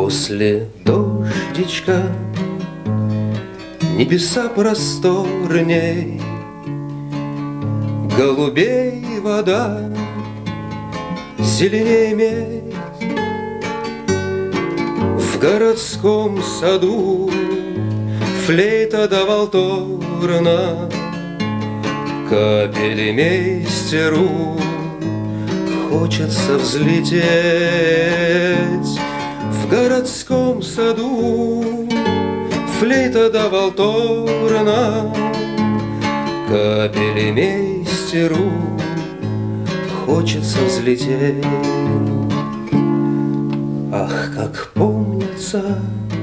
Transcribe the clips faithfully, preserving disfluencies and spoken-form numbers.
После дождичка небеса просторней, голубей вода, зеленее медь. В городском саду флейта да валторна, капельмейстеру хочется взлететь. В городском саду флейта да валторна, капельмейстеру хочется взлететь. Ах, как помнится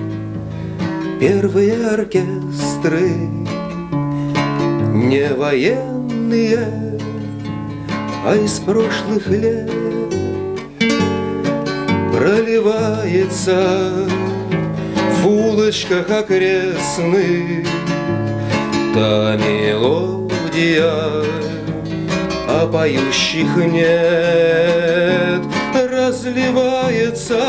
первые оркестры, не военные, а из прошлых лет. Проливается в улочках окрестных та мелодия, а поющих нет. Разливается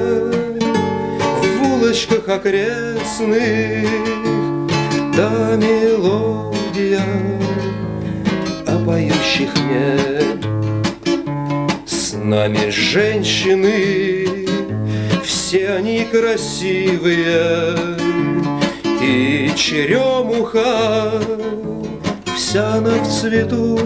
в улочках окрестных та мелодия, а поющих нет. С нами женщины, все они красивые, и черемуха вся она в цвету.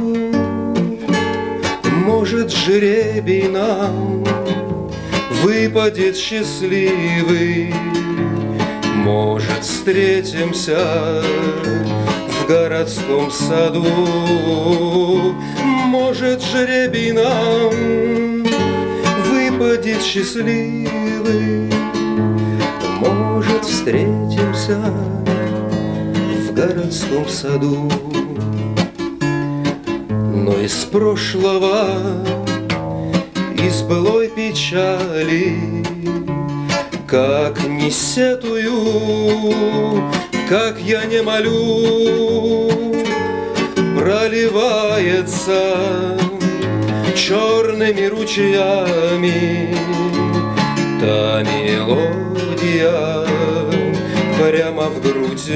Может, жребий нам выпадет счастливый, может, встретимся в городском саду. Может, жребий нам выпадет счастливый, может, встретимся в городском саду. Но из прошлого, из былой печали, как не сетую, как я не молю, проливается черными ручьями та мелодия прямо в грудь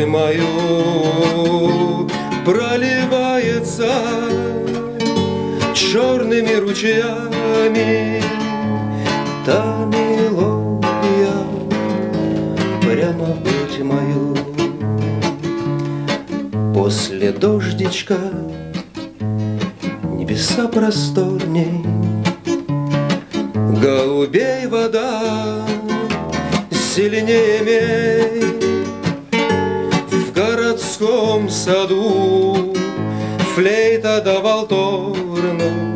мою. Проливается черными ручьями та мелодия прямо в грудь мою. После дождичка небеса просторней, голубей вода, зеленее медь. В городском саду флейта да валторна,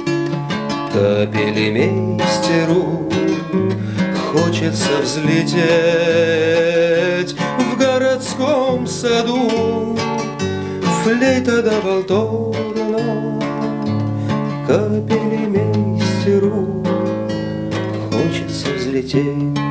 капельмейстеру хочется взлететь. В городском саду флейта да валторна, капельмейстеру хочется взлететь.